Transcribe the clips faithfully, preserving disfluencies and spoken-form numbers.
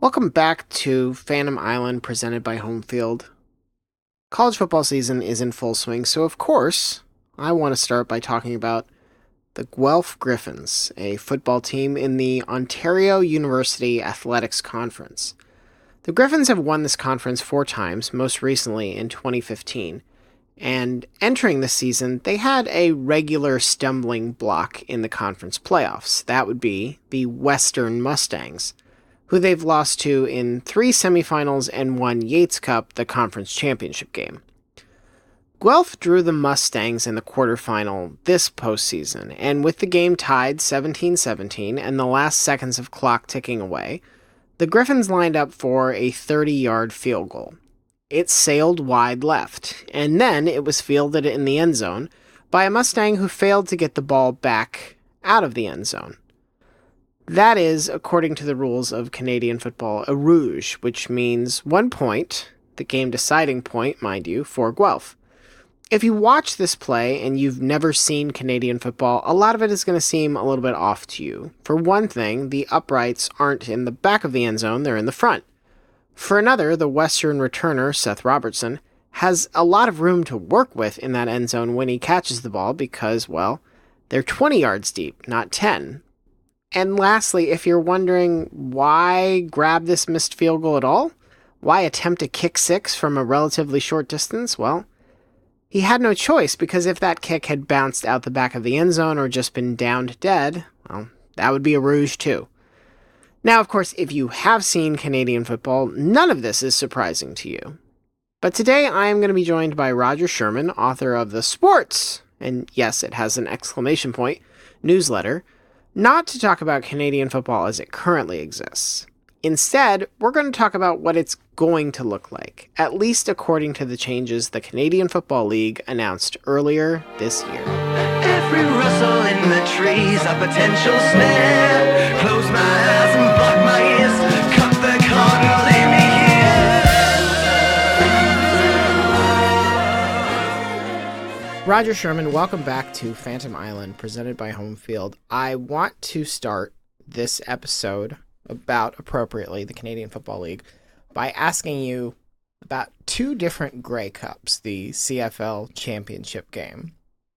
Welcome back to Phantom Island presented by Home Field. College football season is in full swing, so of course, I want to start by talking about the Guelph Griffins, a football team in the Ontario University Athletics Conference. The Griffins have won this conference four times, most recently in twenty fifteen, and entering this season, they had a regular stumbling block in the conference playoffs. That would be the Western Mustangs, who they've lost to in three semifinals and one Yates Cup, the conference championship game. Guelph drew the Mustangs in the quarterfinal this postseason, and with the game tied seventeen seventeen and the last seconds of clock ticking away, the Griffins lined up for a thirty-yard field goal. It sailed wide left, and then it was fielded in the end zone by a Mustang who failed to get the ball back out of the end zone. That is, according to the rules of Canadian football, a rouge, which means one point, the game-deciding point, mind you, for Guelph. If you watch this play and you've never seen Canadian football, a lot of it is going to seem a little bit off to you. For one thing, the uprights aren't in the back of the end zone, they're in the front. For another, the Western returner, Seth Robertson, has a lot of room to work with in that end zone when he catches the ball because, well, they're twenty yards deep, not ten. And lastly, if you're wondering why grab this missed field goal at all, why attempt a kick six from a relatively short distance, well, he had no choice because if that kick had bounced out the back of the end zone or just been downed dead, well, that would be a rouge too. Now, of course, if you have seen Canadian football, none of this is surprising to you. But today I am going to be joined by Roger Sherman, author of the Sports, and yes, it has an exclamation point, newsletter, not to talk about Canadian football as it currently exists. Instead, we're going to talk about what it's going to look like, at least according to the changes the Canadian Football League announced earlier this year. Every rustle in the trees, a potential snare. Close my eyes and block my ears. Cut the cord and lay me here. Roger Sherman, welcome back to Phantom Island, presented by Home Field. I want to start this episode about, appropriately, the Canadian Football League by asking you about two different Grey Cups, the C F L championship game.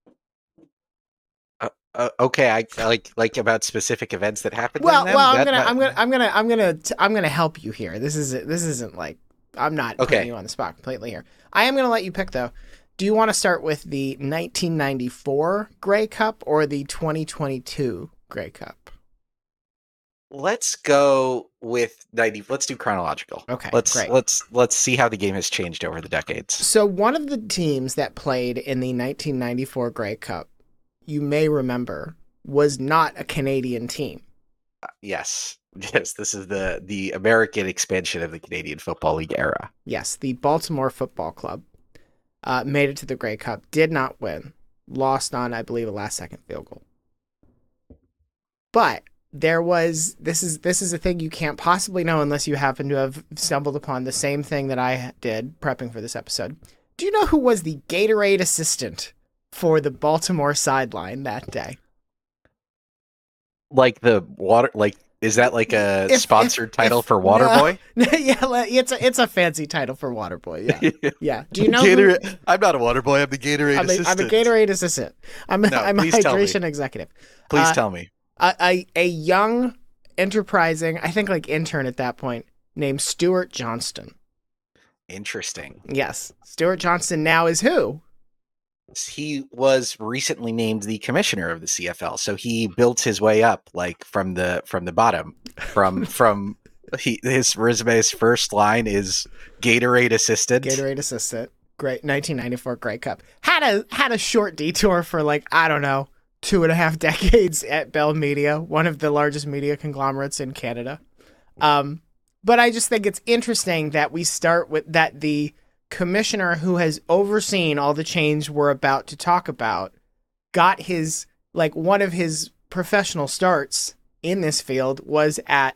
Uh, okay, I like like about specific events that happened. Well, in them? well, I'm That- gonna, that- I'm gonna, I'm gonna, I'm gonna, t- I'm gonna help you here. This is, this isn't like, I'm not Okay. putting you on the spot completely here. I am gonna let you pick though. Do you want to start with the nineteen ninety-four Grey Cup or the twenty twenty-two Grey Cup? Let's go with ninety. Let's do chronological. Okay, Let's great. let's let's see how the game has changed over the decades. So one of the teams that played in the nineteen ninety-four Grey Cup, you may remember, was not a Canadian team. Uh, yes, yes. This is the the American expansion of the Canadian Football League era. Yes, the Baltimore Football Club uh, made it to the Grey Cup, did not win, lost on, I believe, a last-second field goal. But there was, this is this is a thing you can't possibly know unless you happen to have stumbled upon the same thing that I did prepping for this episode. Do you know who was the Gatorade assistant for the Baltimore sideline that day? Like the water, like is that like a If- sponsored if- title if- for no. Waterboy? Yeah, le- it's a it's a fancy title for Waterboy. Yeah, yeah. Do you know? who- Gatorade, I'm not a water boy. I'm the Gatorade I'm a, assistant. I'm a Gatorade assistant. I'm a, No, I'm a please tell me. hydration executive. Please Uh, tell me. A, a a young, enterprising, I think like intern at that point, named Stuart Johnston. Interesting. Yes, Stuart Johnston now is who? He was recently named the commissioner of the C F L, so he built his way up like from the from the bottom. From from he his resume's first line is Gatorade assistant. Gatorade assistant. Great, nineteen ninety-four Grey Cup. Had a had a short detour for like I don't know two and a half decades at Bell Media, one of the largest media conglomerates in Canada. Um, but I just think it's interesting that we start with that the commissioner who has overseen all the change we're about to talk about got his, like one of his professional starts in this field was at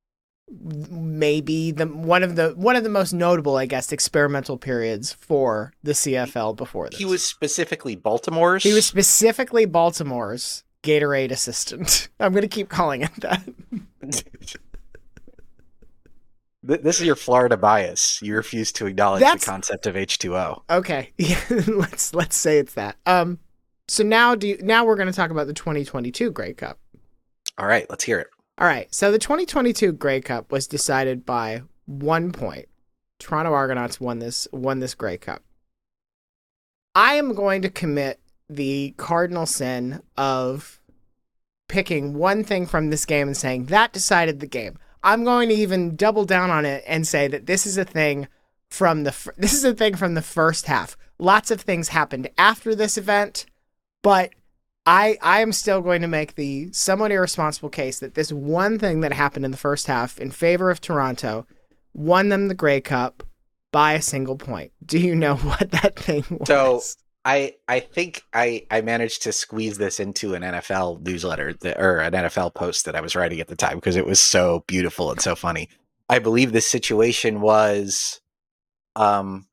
maybe the one of the one of the most notable, I guess, experimental periods for the C F L before this. He was specifically Baltimore's. He was specifically Baltimore's Gatorade assistant. I'm going to keep calling it that. Th- This is your Florida bias. You refuse to acknowledge That's- the concept of H two O. Okay, yeah, let's let's say it's that. Um, so now do you, now we're going to talk about the twenty twenty-two Grey Cup. All right, let's hear it. All right, so the twenty twenty-two Grey Cup was decided by one point. Toronto Argonauts won this won this Grey Cup. I am going to commit the cardinal sin of picking one thing from this game and saying that decided the game. I'm going to even double down on it and say that this is a thing from the fir- this is a thing from the first half. Lots of things happened after this event, but I I am still going to make the somewhat irresponsible case that this one thing that happened in the first half in favor of Toronto won them the Grey Cup by a single point. Do you know what that thing was? So I I think I I managed to squeeze this into an N F L newsletter that, or an N F L post that I was writing at the time because it was so beautiful and so funny. I believe this situation was um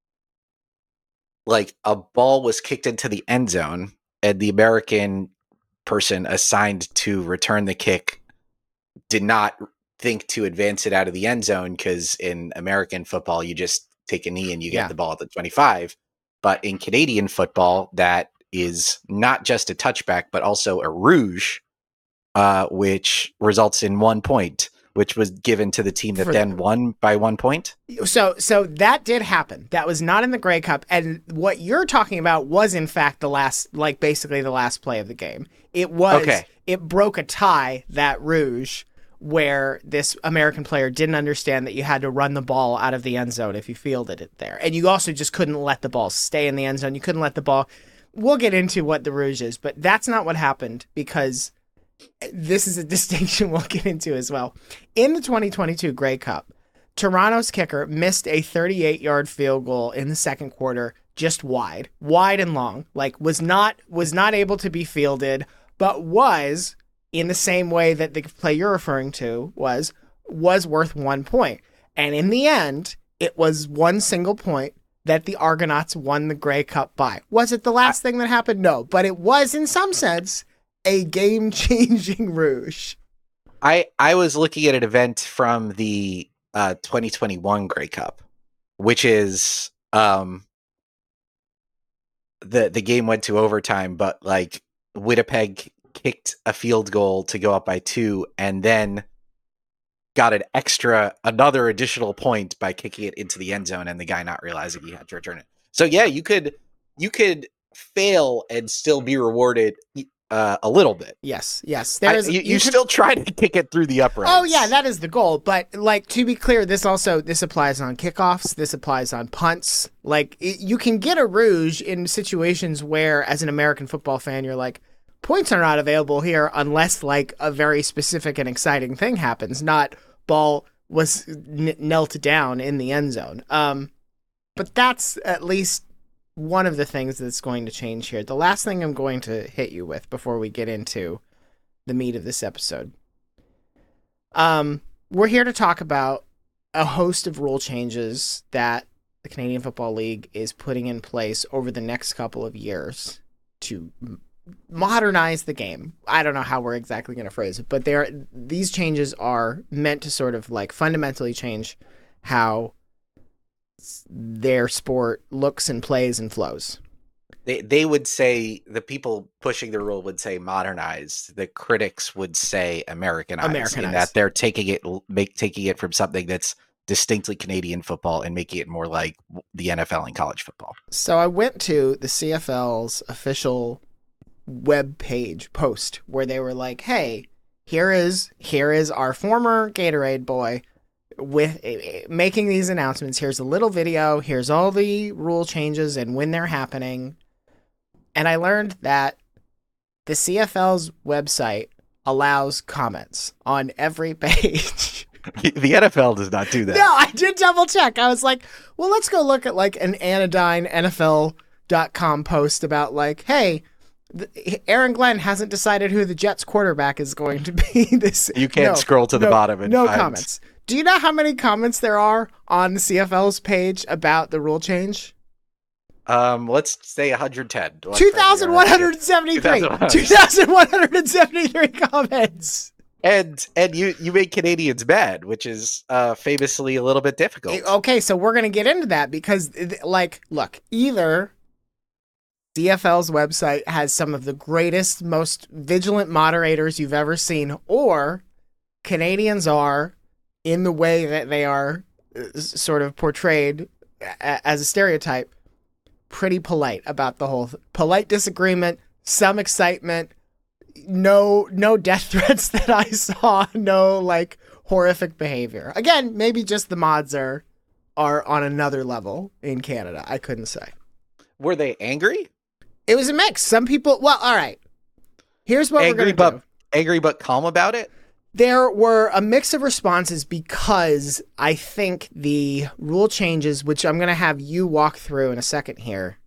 like a ball was kicked into the end zone and the American person assigned to return the kick did not think to advance it out of the end zone because in American football you just take a knee and you get Yeah. the ball at the twenty-five. But in Canadian football, that is not just a touchback, but also a rouge, uh, which results in one point, which was given to the team that For- then won by one point. So so that did happen. That was not in the Grey Cup, and what you're talking about was in fact the last, like basically the last play of the game. It was. Okay. It broke a tie, that rouge, where this American player didn't understand that you had to run the ball out of the end zone if you fielded it there, and you also just couldn't let the ball stay in the end zone. You couldn't let the ball. We'll get into what the rouge is, but that's not what happened because this is a distinction we'll get into as well. In the twenty twenty-two Grey Cup, Toronto's kicker missed a thirty-eight yard field goal in the second quarter, just wide, wide and long, like was not was not able to be fielded, but was in the same way that the play you're referring to was was worth one point. And in the end, it was one single point that the Argonauts won the Grey Cup by. Was it the last thing that happened? No, but it was in some sense a game-changing rouge. I I was looking at an event from the uh, twenty twenty-one Grey Cup, which is um, the the game went to overtime, but like Winnipeg kicked a field goal to go up by two, and then got an extra, another additional point by kicking it into the end zone, and the guy not realizing he had to return it. So yeah, you could you could fail and still be rewarded uh, a little bit. Yes, yes. I- There's you, you, could- still try to kick it through the uprights. Oh yeah, that is the goal. But like to be clear, this also this applies on kickoffs. This applies on punts. Like it, you can get a rouge in situations where, as an American football fan, you're like, points are not available here unless like a very specific and exciting thing happens. Not ball was n- knelt down in the end zone. Um, but that's at least one of the things that's going to change here. The last thing I'm going to hit you with before we get into the meat of this episode. Um, we're here to talk about a host of rule changes that the Canadian Football League is putting in place over the next couple of years to m- modernize the game. I don't know how we're exactly going to phrase it, but they are, these changes are meant to sort of like fundamentally change how s- their sport looks and plays and flows. They they would say, the people pushing the rule would say modernized. The critics would say Americanized, in Americanized. that they're taking it make taking it from something that's distinctly Canadian football and making it more like the N F L and college football. So I went to the C F L's official web page post where they were like, "Hey, here is here is our former Gatorade boy with uh, making these announcements. Here's a little video. Here's all the rule changes and when they're happening." And I learned that the C F L's website allows comments on every page. The N F L does not do that. No, I did double check. I was like, well, let's go look at like an anodyne N F L dot com post about like, hey, th- Aaron Glenn hasn't decided who the Jets quarterback is going to be this. You can't No, scroll to the no, bottom and no find- comments. Do you know how many comments there are on the C F L's page about the rule change? Um, let's say one hundred ten. two thousand one hundred seventy-three. two thousand one hundred seventy-three comments. and and you you make Canadians mad, which is uh, famously a little bit difficult. Okay, so we're gonna get into that because, like, look, either C F L's website has some of the greatest, most vigilant moderators you've ever seen, or Canadians are, in the way that they are uh, sort of portrayed a- as a stereotype, pretty polite about the whole th- polite disagreement, some excitement, no no death threats that I saw, no like horrific behavior. Again, maybe just the mods are are on another level in Canada. I couldn't say. Were they angry? It was a mix. Some people, well, all right. Here's what Angry we're but going to do. angry but calm about it? There were a mix of responses because I think the rule changes, which I'm going to have you walk through in a second here,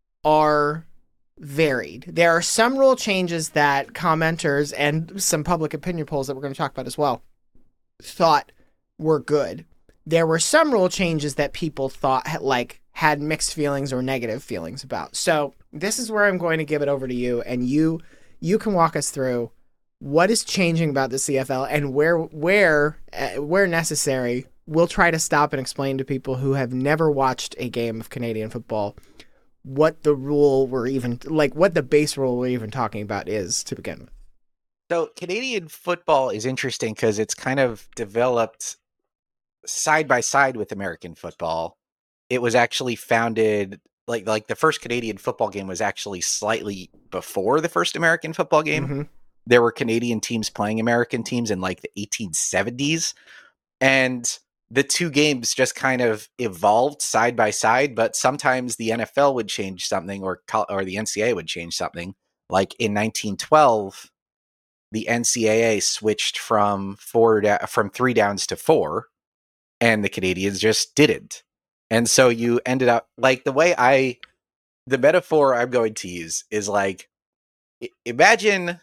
are varied. There are some rule changes that commenters and some public opinion polls that we're going to talk about as well thought were good. There were some rule changes that people thought had, like had mixed feelings or negative feelings about. So this is where I'm going to give it over to you, and you you can walk us through what is changing about the C F L, and where where uh, where necessary, we'll try to stop and explain to people who have never watched a game of Canadian football what the rule we're even like what the base rule we're even talking about is to begin with. So Canadian football is interesting because it's kind of developed side by side with American football. It was actually founded like like the first Canadian football game was actually slightly before the first American football game. Mm-hmm. There were Canadian teams playing American teams in like the eighteen seventies, and the two games just kind of evolved side by side. But sometimes the N F L would change something, or or the N C double A would change something. Like in nineteen twelve, the N C double A switched from four da- from three downs to four, and the Canadians just didn't. And so you ended up like the way I, the metaphor I'm going to use is like, I- imagine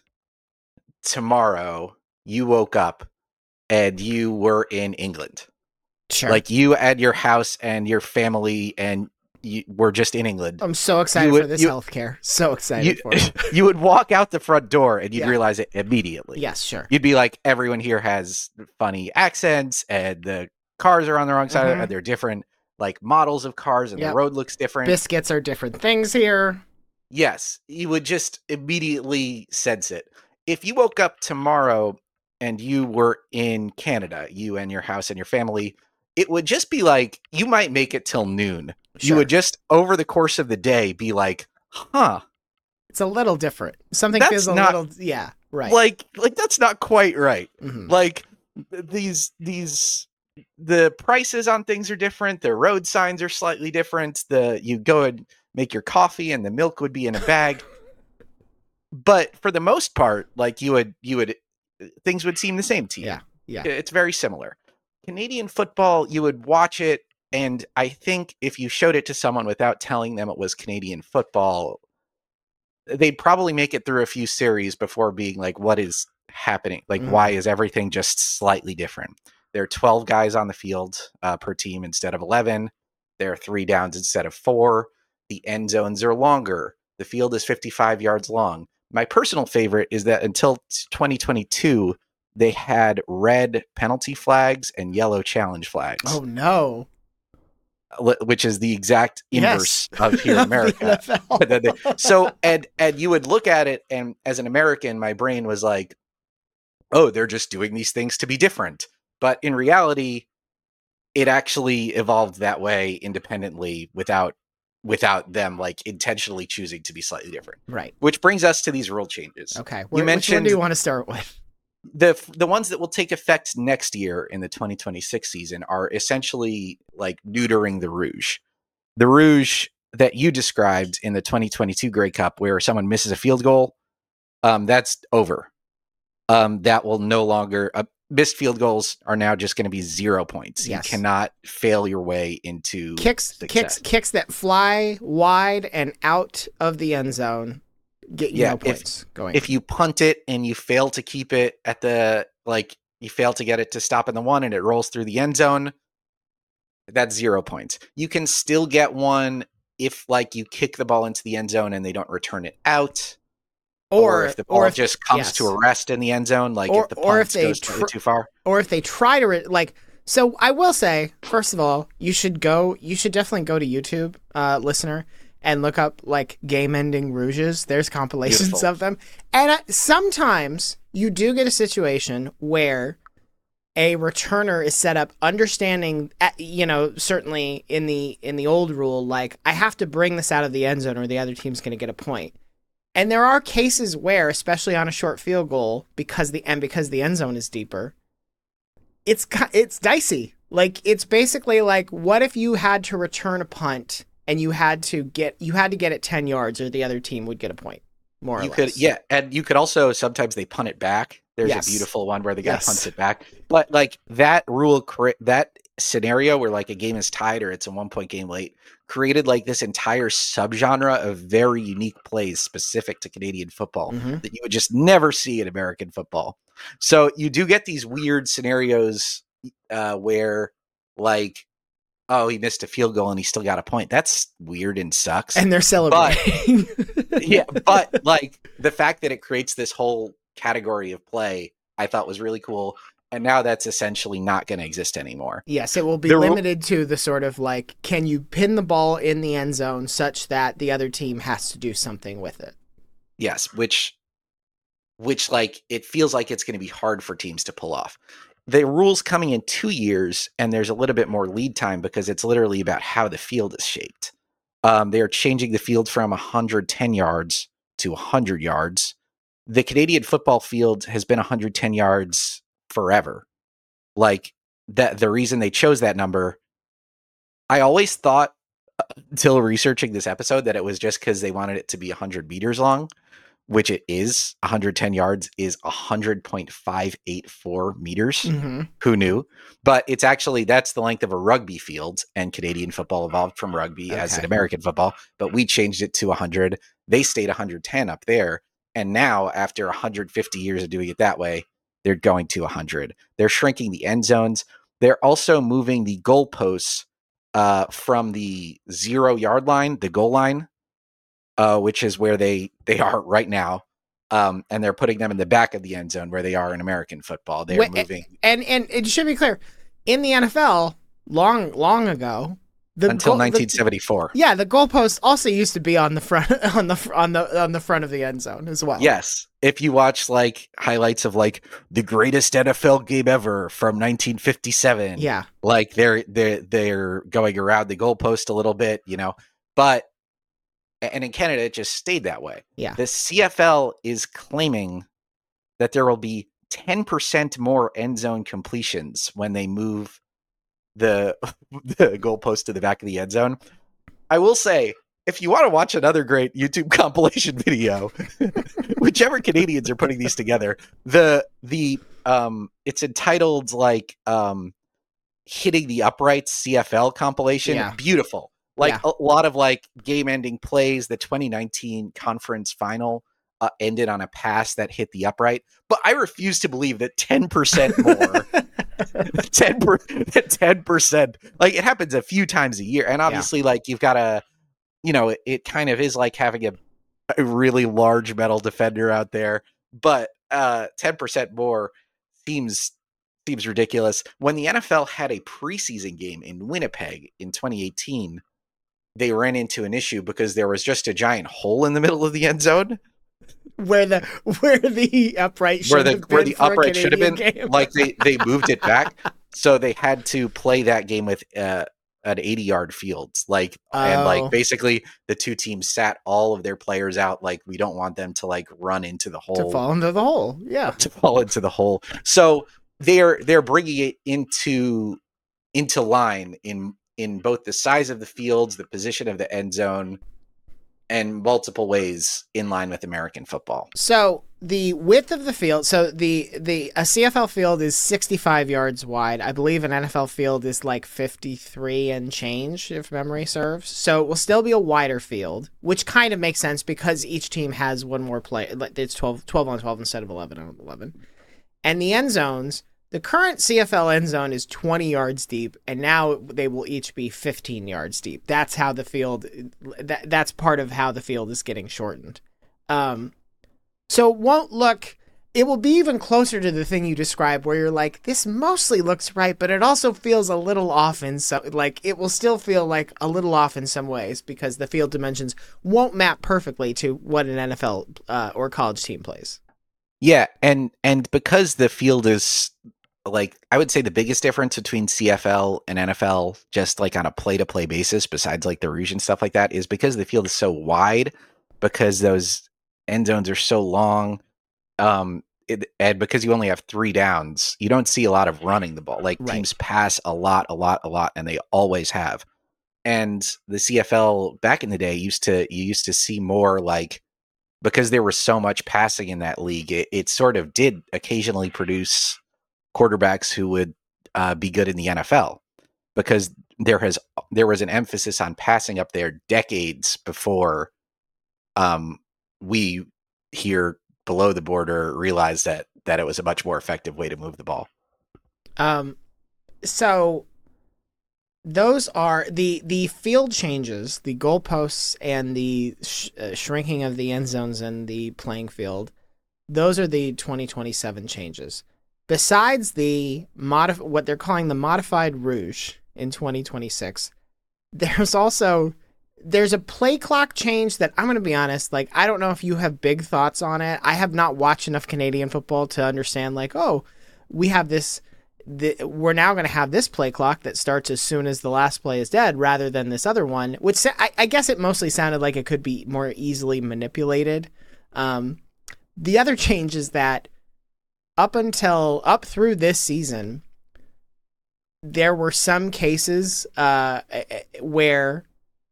tomorrow you woke up and you were in England. Sure. Like you and your house and your family and you were just in England. I'm so excited would- for this you- healthcare. So excited You, for it. you would walk out the front door and you'd Yeah. realize it immediately. Yes, sure. You'd be like, everyone here has funny accents and the cars are on the wrong side Mhm. and they're different like models of cars and Yep. the road looks different. Biscuits are different things here. Yes, you would just immediately sense it. If you woke up tomorrow and you were in Canada, you and your house and your family, it would just be like, you might make it till noon. You Sure. would just, over the course of the day, be like, huh, It's a little different. Something That's feels a not- little, yeah, right. like, like that's not quite right. Mhm. Like th- these, these, the prices on things are different. The road signs are slightly different. The, you go and make your coffee and the milk would be in a bag. But for the most part, like you would, you would, things would seem the same to you. Yeah, yeah. It's very similar. Canadian football, you would watch it, and I think if you showed it to someone without telling them it was Canadian football, they'd probably make it through a few series before being like, what is happening? Like, Mhm. why is everything just slightly different? There are twelve guys on the field uh, per team instead of eleven. There are three downs instead of four. The end zones are longer. The field is fifty-five yards long. My personal favorite is that until twenty twenty-two, they had red penalty flags and yellow challenge flags, Oh no. li- which is the exact inverse Yes. of here in Of the America. N F L. But then they- so and and you would look at it, and as an American, my brain was like, "Oh, they're just doing these things to be different." But in reality, it actually evolved that way independently without without them like intentionally choosing to be slightly different. Right. Which brings us to these rule changes. Okay. Where, Which one mentioned- do you want to start with? The the ones that will take effect next year in the twenty twenty-six season are essentially like neutering the Rouge. The Rouge that you described in the twenty twenty-two Grey Cup, where someone misses a field goal, um, that's over. Um, that will no longer uh, missed field goals are now just going to be zero points. Yes. You cannot fail your way into Kicks, success. kicks, kicks that fly wide and out of the end zone get you Yeah, no if- points going. If you punt it and you fail to keep it at the like you fail to get it to stop in the one and it rolls through the end zone, that's zero points. You can still get one if like you kick the ball into the end zone and they don't return it out. or, Or if the ball or if, just comes yes. to a rest in the end zone, like Or- if the or punt if they goes slightly tr- too far. Or if they try to re- like. So I will say, first of all, you should go. You should definitely go to YouTube, uh, listener, and look up like game-ending rouges. There's compilations Beautiful. of them, and uh, sometimes you do get a situation where a returner is set up understanding, uh, you know, certainly in the in the old rule, like I have to bring this out of the end zone or the other team's going to get a point. And there are cases where, especially on a short field goal, because the and because the end zone is deeper, it's it's dicey. Like it's basically like, what if you had to return a punt and you had to get you had to get it ten yards, or the other team would get a point, more or You less. could, yeah, and you could also sometimes they punt it back. There's Yes. a beautiful one where the guy Yes. punts it back. But like that rule, cre- that scenario where like a game is tied or it's a one point game late, created like this entire subgenre of very unique plays specific to Canadian football Mhm. that you would just never see in American football. So you do get these weird scenarios uh, where like, oh, he missed a field goal and he still got a point. That's weird and sucks. And they're celebrating. yeah, but like the fact that it creates this whole category of play, I thought was really cool. And now that's essentially not going to exist anymore. Yes, it will be The ru- limited to the sort of like, can you pin the ball in the end zone such that the other team has to do something with it? Yes, which which like it feels like it's going to be hard for teams to pull off. The rule's coming in two years, and there's a little bit more lead time because it's literally about how the field is shaped. Um, they are changing the field from one hundred ten yards to one hundred yards. The Canadian football field has been one hundred ten yards forever. Like that, the reason they chose that number, I always thought uh, until researching this episode that it was just because they wanted it to be one hundred meters long, which it is. one hundred ten yards is one hundred point five eight four meters. Mm-hmm. Who knew? But it's actually, that's the length of a rugby field, and Canadian football evolved from rugby as Okay. an American football, but we changed it to one hundred. They stayed one hundred ten up there. And now, after one hundred fifty years of doing it that way, they're going to one hundred. They're shrinking the end zones. They're also moving the goalposts uh, from the zero yard line, the goal line, uh, which is where they, they are right now. Um, and they're putting them in the back of the end zone where they are in American football. They're Wait, moving And and it should be clear, in the N F L, long long ago, the until goal- the- nineteen seventy-four. yeah, the goalpost also used to be on the front on the fr- on the on the front of the end zone as well. Yes. If you watch like highlights of like the greatest N F L game ever from nineteen fifty-seven, Yeah. like they're they're they're going around the goalpost a little bit, you know. But and in Canada it just stayed that way. Yeah. The C F L is claiming that there will be ten percent more end zone completions when they move the the goalpost to the back of the end zone. I will say, if you want to watch another great YouTube compilation video, whichever Canadians are putting these together, the the um it's entitled like um hitting the uprights C F L compilation. Yeah. Beautiful. Like Yeah. a lot of like game ending plays. The twenty nineteen conference final uh, ended on a pass that hit the upright, but I refuse to believe that ten percent more ten per, ten percent, like it happens a few times a year. And obviously like you've got a, you know, it, it kind of is like having a, a really large metal defender out there, but uh, ten percent more seems, seems ridiculous. When the N F L had a preseason game in Winnipeg in twenty eighteen, they ran into an issue because there was just a giant hole in the middle of the end zone. Where the where the upright should where the have where been the for a upright should have been, Canadian game. like they they moved it back, so they had to play that game with uh, an eighty yard field, like and Oh. like basically the two teams sat all of their players out, like we don't want them to like run into the hole to fall into the hole. Yeah. to fall into the hole. So they're they're bringing it into into line in in both the size of the fields, the position of the end zone, and multiple ways in line with American football. So the width of the field, so the the a C F L field is sixty-five yards wide. I believe an N F L field is like fifty-three and change, if memory serves. So it will still be a wider field, which kind of makes sense because each team has one more play. like, It's twelve, twelve on twelve instead of eleven on eleven. And the end zones, the current C F L end zone is twenty yards deep, and now they will each be fifteen yards deep. That's how the field, that, that's part of how the field is getting shortened. Um, So it won't look, it will be even closer to the thing you described where you're like, this mostly looks right, but it also feels a little off in some, like it will still feel like a little off in some ways because the field dimensions won't map perfectly to what an N F L uh, or college team plays. Yeah, and and because the field is like, I would say the biggest difference between C F L and N F L, just like on a play-to-play basis, besides like the rouge and stuff like that, is because the field is so wide, because those end zones are so long, um, it, and because you only have three downs, you don't see a lot of running the ball. Like Right. teams pass a lot, a lot, a lot, and they always have. And the C F L back in the day used to you used to see more like, because there was so much passing in that league, it, it sort of did occasionally produce quarterbacks who would uh, be good in the N F L, because there has there was an emphasis on passing up there decades before um, we here below the border realized that that it was a much more effective way to move the ball. Um, so those are the the field changes, the goalposts, and the sh- uh, shrinking of the end zones and the playing field. Those are the twenty twenty-seven changes. Besides the modif- what they're calling the modified rouge in twenty twenty-six, there's also there's a play clock change that I'm going to be honest, like I don't know if you have big thoughts on it. I have not watched enough Canadian football to understand like, oh, we have this The, we're now going to have this play clock that starts as soon as the last play is dead rather than this other one, which sa- I, I guess it mostly sounded like it could be more easily manipulated. Um, the other change is that up until up through this season, there were some cases uh, where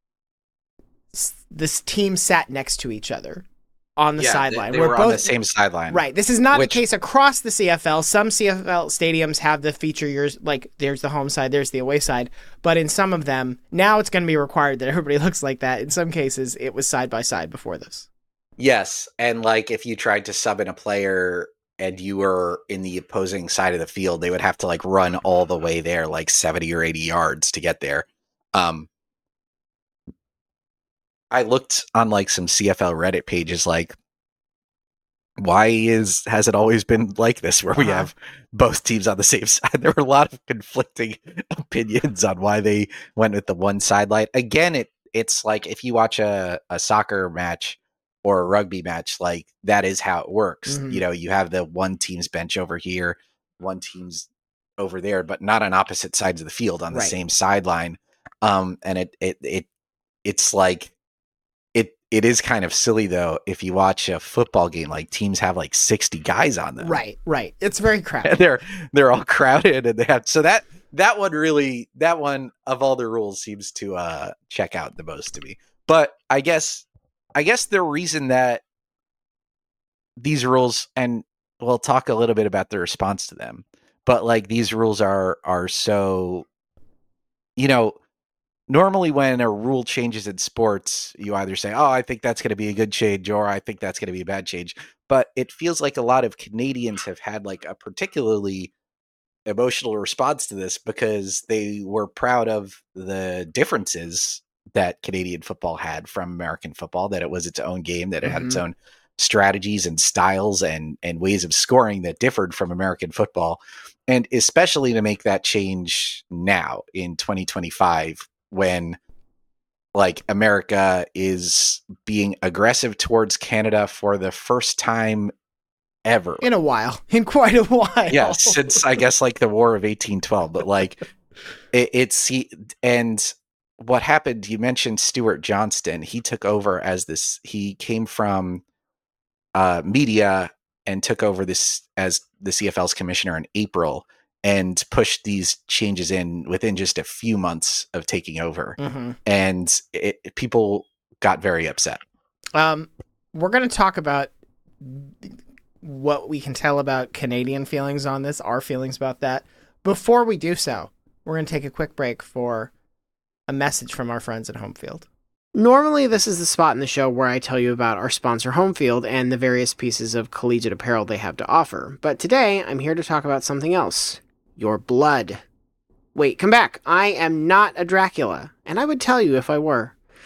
s- this team sat next to each other on the Yeah, sideline. They, they were on the same sideline. Right. This is not Which- the case across the C F L. Some C F L stadiums have the feature yours, like there's the home side, there's the away side. But in some of them, now it's going to be required that everybody looks like that. In some cases, it was side by side before this. Yes, and like if you tried to sub in a player and you were in the opposing side of the field, they would have to like run all the way there, like seventy or eighty yards to get there. Um, I looked on like some C F L Reddit pages, like, why is has it always been like this, where we Uh-huh. have both teams on the same side? There were a lot of conflicting opinions on why they went with the one sideline. Again, it it's like if you watch a, a soccer match or a rugby match, like that is how it works. Mhm. You know, you have the one team's bench over here, one team's over there, but not on opposite sides of the field on the Right. same sideline. Um, and it it it it's like it it is kind of silly though if you watch a football game, like teams have like sixty guys on them. Right, right. It's very And crowded. they're they're all crowded, and they have so that that one really that one of all the rules seems to uh check out the most to me. But I guess I guess the reason that these rules, and we'll talk a little bit about the response to them, but like these rules are are so, you know, normally when a rule changes in sports, you either say, oh, I think that's going to be a good change, or I think that's going to be a bad change. But it feels like a lot of Canadians have had like a particularly emotional response to this, because they were proud of the differences that Canadian football had from American football, that it was its own game, that it had its Mhm. own strategies and styles and and ways of scoring that differed from American football. And especially to make that change now in twenty twenty-five, when like America is being aggressive towards Canada for the first time ever. In a while. In quite a while. Yeah, since I guess like the War of eighteen twelve, but like it, it's he, and what happened, you mentioned Stuart Johnston. He took over as this, he came from uh, media and took over this as the C F L's commissioner in April, and pushed these changes in within just a few months of taking over. Mhm. And it, it- people got very upset. Um, we're going to talk about what we can tell about Canadian feelings on this, our feelings about that. Before we do so, we're going to take a quick break for a message from our friends at Homefield. Normally, this is the spot in the show where I tell you about our sponsor, Homefield, and the various pieces of collegiate apparel they have to offer. But today, I'm here to talk about something else. Your blood. Wait, come back. I am not a Dracula, and I would tell you if I were.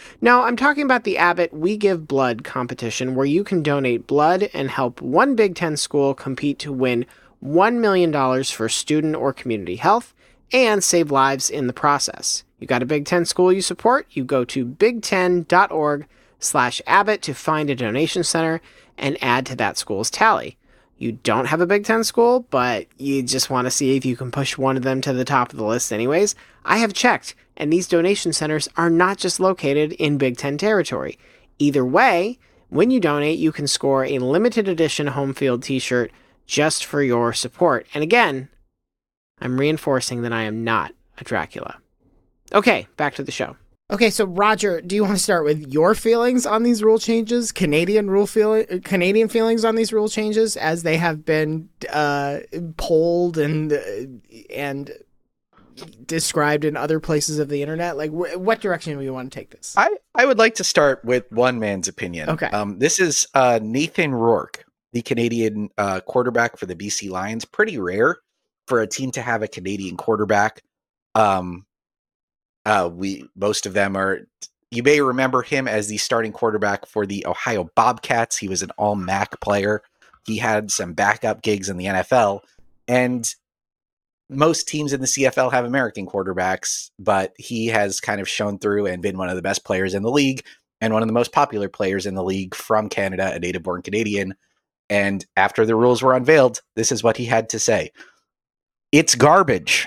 No, I'm talking about the Abbott We Give Blood competition, where you can donate blood and help one Big Ten school compete to win one million dollars for student or community health and save lives in the process. You got a Big Ten school you support? You go to bigten.org slash Abbott to find a donation center and add to that school's tally. You don't have a Big Ten school, but you just want to see if you can push one of them to the top of the list anyways. I have checked, and these donation centers are not just located in Big Ten territory. Either way, when you donate, you can score a limited edition home field t-shirt just for your support. And again, I'm reinforcing that I am not a Dracula. Okay, back to the show. Okay, so Roger, do you want to start with your feelings on these rule changes, Canadian rule feel- Canadian feelings on these rule changes as they have been uh, polled and uh, and described in other places of the internet? Like, wh- what direction do you want to take this? I, I would like to start with one man's opinion. Okay. Um, this is uh, Nathan Rourke, the Canadian uh, quarterback for the B C Lions. Pretty rare for a team to have a Canadian quarterback. Um, uh, we most of them are. You may remember him as the starting quarterback for the Ohio Bobcats. He was an all-M A C player. He had some backup gigs in the N F L, and most teams in the C F L have American quarterbacks, but he has kind of shown through and been one of the best players in the league and one of the most popular players in the league from Canada, a native-born Canadian. And after the rules were unveiled, this is what he had to say. It's garbage.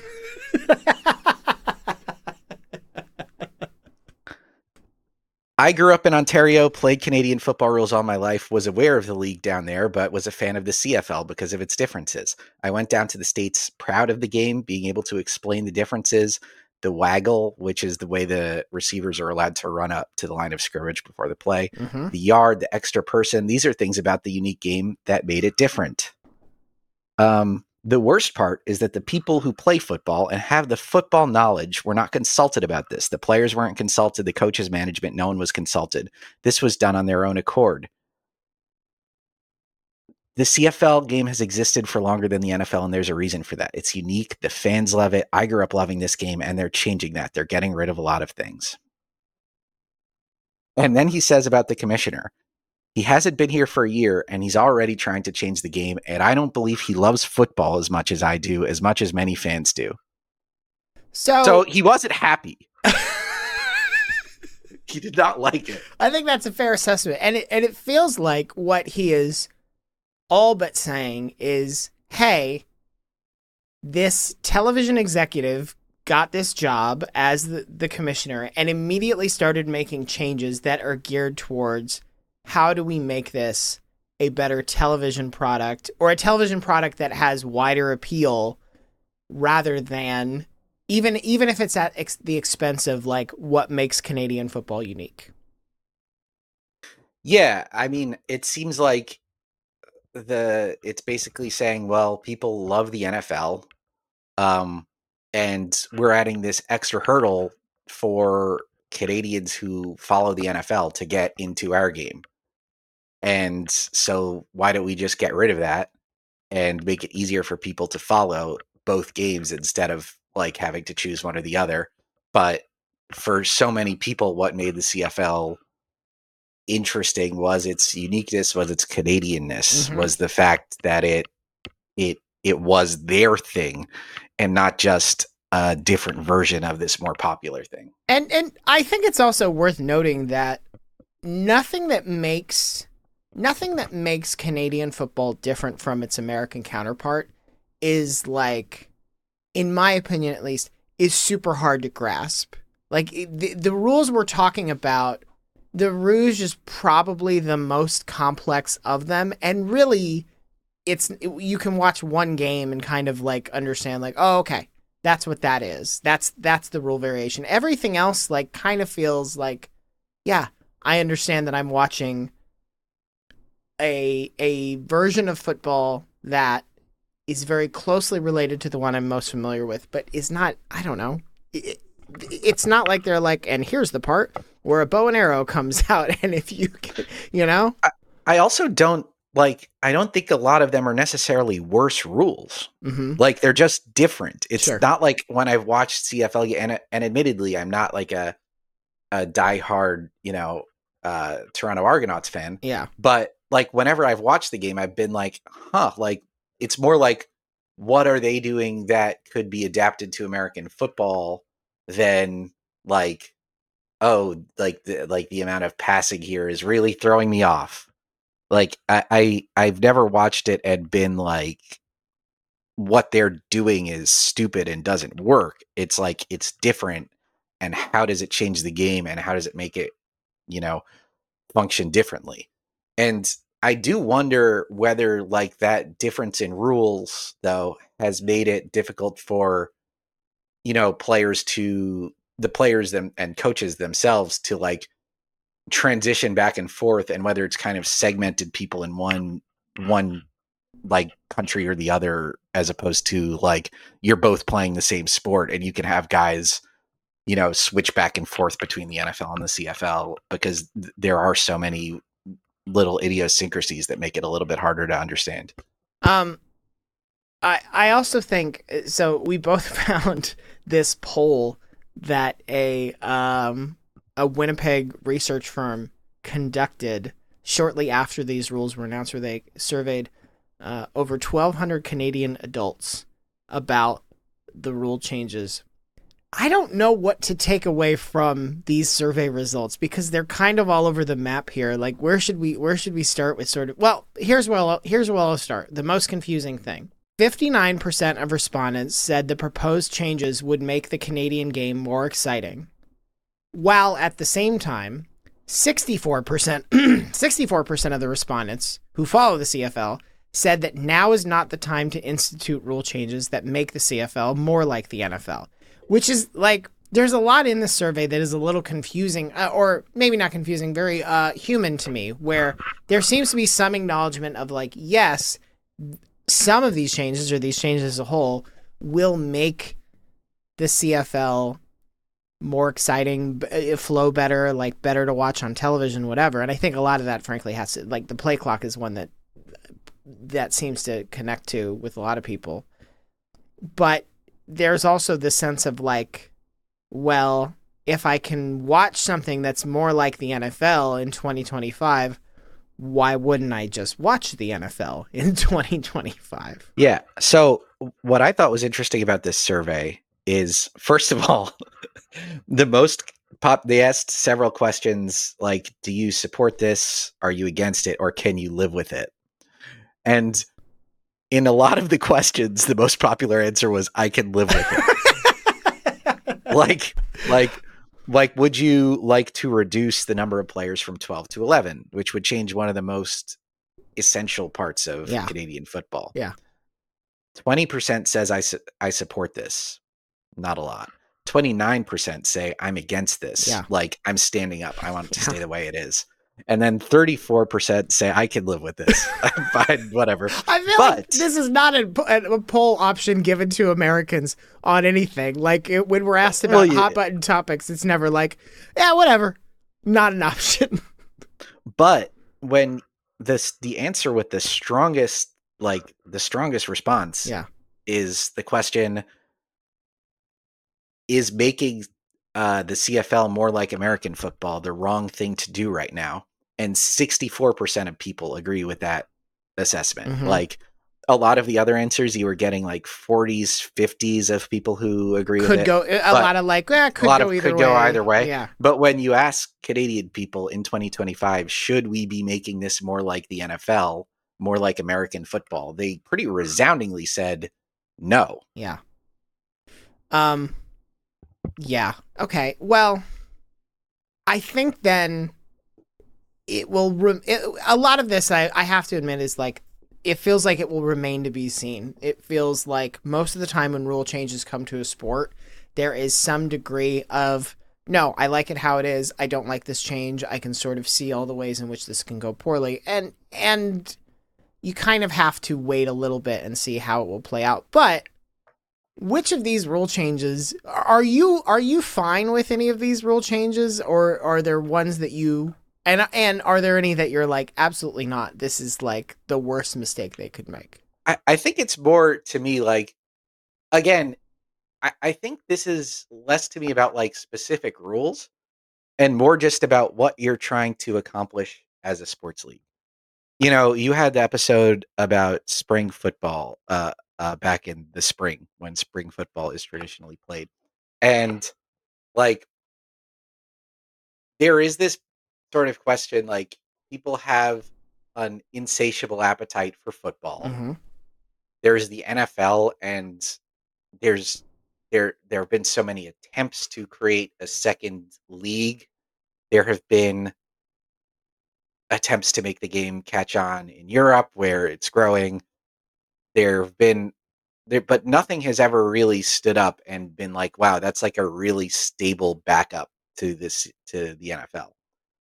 I grew up in Ontario, played Canadian football rules all my life, was aware of the league down there, but was a fan of the C F L because of its differences. I went down to the States proud of the game, being able to explain the differences, the waggle, which is the way the receivers are allowed to run up to the line of scrimmage before the play, Mm-hmm. the yard, the extra person. These are things about the unique game that made it different. Um, the worst part is that the people who play football and have the football knowledge were not consulted about this. The players weren't consulted. The coaches, management, no one was consulted. This was done on their own accord. The C F L game has existed for longer than the N F L, and there's a reason for that. It's unique. The fans love it. I grew up loving this game, and they're changing that. They're getting rid of a lot of things. And then he says about the commissioner, he hasn't been here for a year, and he's already trying to change the game, and I don't believe he loves football as much as I do, as much as many fans do. So, So he wasn't happy. He did not like it. I think that's a fair assessment. And it, and it feels like what he is all but saying is, hey, this television executive got this job as the, the commissioner and immediately started making changes that are geared towards how do we make this a better television product, or a television product that has wider appeal rather than, even even if it's at ex- the expense of like what makes Canadian football unique. Yeah, I mean, it seems like the it's basically saying, well, people love the N F L, um, and we're adding this extra hurdle for Canadians who follow the N F L to get into our game. And so why don't we just get rid of that and make it easier for people to follow both games instead of like having to choose one or the other? But for so many people, what made the C F L interesting was its uniqueness, was its Canadianness, Mhm. was the fact that it it it was their thing and not just a different version of this more popular thing. And and I think it's also worth noting that nothing that makes nothing that makes Canadian football different from its American counterpart is, like, in my opinion at least, is super hard to grasp. Like, the, the rules we're talking about, the Rouge is probably the most complex of them, and really it's you can watch one game and kind of like understand, like, oh, okay, that's what that is. That's that's the rule variation. Everything else like kind of feels like, yeah, I understand that I'm watching a a version of football that is very closely related to the one I'm most familiar with, but is not, I don't know. It, it's not like they're like, and here's the part where a bow and arrow comes out, and if you, you know? I, I also don't, like, I don't think a lot of them are necessarily worse rules. Mm-hmm. Like, they're just different. It's Sure. not like when I've watched C F L, and, and admittedly, I'm not like a a diehard, you know, uh, Toronto Argonauts fan. Yeah. But like whenever I've watched the game, I've been like, huh, like it's more like what are they doing that could be adapted to American football than like, oh, like the like the amount of passing here is really throwing me off. Like I, I I've never watched it and been like, what they're doing is stupid and doesn't work. It's like it's different, and how does it change the game, and how does it make it, you know, function differently? And I do wonder whether like that difference in rules though has made it difficult for, you know, players to the players them and coaches themselves to like transition back and forth, and whether it's kind of segmented people in one one like country or the other, as opposed to like you're both playing the same sport and you can have guys, you know, switch back and forth between the N F L and the C F L, because th- there are so many little idiosyncrasies that make it a little bit harder to understand. Um, I I also think so. We both found this poll that a um a Winnipeg research firm conducted shortly after these rules were announced, where they surveyed uh, over twelve hundred Canadian adults about the rule changes. I don't know what to take away from these survey results, because they're kind of all over the map here. Like, where should we where should we start with sort of? Well, here's where I'll, here's where I'll start. The most confusing thing: fifty-nine percent of respondents said the proposed changes would make the Canadian game more exciting, while at the same time, sixty-four percent sixty-four percent of the respondents who follow the C F L said that now is not the time to institute rule changes that make the C F L more like the N F L. Which is like, there's a lot in this survey that is a little confusing, uh, or maybe not confusing, very uh, human to me, where there seems to be some acknowledgement of like, yes, some of these changes, or these changes as a whole, will make the C F L more exciting, b- flow better, like better to watch on television, whatever. And I think a lot of that, frankly, has to, like, the play clock is one that that seems to connect to with a lot of people. But there's also the sense of like, well, if I can watch something that's more like the N F L in twenty twenty-five, why wouldn't I just watch the N F L in twenty twenty-five? Yeah. So what I thought was interesting about this survey is, first of all, the most pop, they asked several questions like, do you support this? Are you against it? Or can you live with it? And in a lot of the questions, the most popular answer was, I can live with it. like, like, like, would you like to reduce the number of players from twelve to eleven, which would change one of the most essential parts of Yeah. Canadian football? Yeah. twenty percent says I, su- I support this. Not a lot. twenty-nine percent say I'm against this. Yeah. Like, I'm standing up. I want it to Yeah. stay the way it is. And then thirty-four percent say I can live with this. I'm fine, whatever. I feel But- like this is not a, a poll option given to Americans on anything. Like, it, when we're asked about Well, yeah. hot button topics, it's never like, yeah, whatever. Not an option. But when this the answer with the strongest, like the strongest response Yeah. is the question, is making uh, the C F L more like American football the wrong thing to do right now? And sixty-four percent of people agree with that assessment. Mhm. Like, a lot of the other answers, you were getting like forties, fifties of people who agree with Could it. go, a but lot of like, eh, could a lot go of either could way. go either way. Yeah. But when you ask Canadian people in twenty twenty-five, should we be making this more like the N F L, more like American football? They pretty resoundingly said no. Yeah. Um, yeah. Okay. Well, I think then it will, re- it, a lot of this, I, I have to admit, is like, it feels like it will remain to be seen. It feels like most of the time when rule changes come to a sport, there is some degree of, no, I like it how it is. I don't like this change. I can sort of see all the ways in which this can go poorly. And, and you kind of have to wait a little bit and see how it will play out. But which of these rule changes are you, are you fine with any of these rule changes, or are there ones that you, And and are there any that you're like, absolutely not? This is like the worst mistake they could make. I, I think it's more to me like, again, I, I think this is less to me about like specific rules and more just about what you're trying to accomplish as a sports league. You know, you had the episode about spring football uh, uh, back in the spring when spring football is traditionally played. And like, there is this sort of question, like, people have an insatiable appetite for football. Mm-hmm. There's the N F L, and there's there there have been so many attempts to create a second league. There have been attempts to make the game catch on in Europe where it's growing. There have been there, but nothing has ever really stood up and been like, wow, that's like a really stable backup to this to the N F L.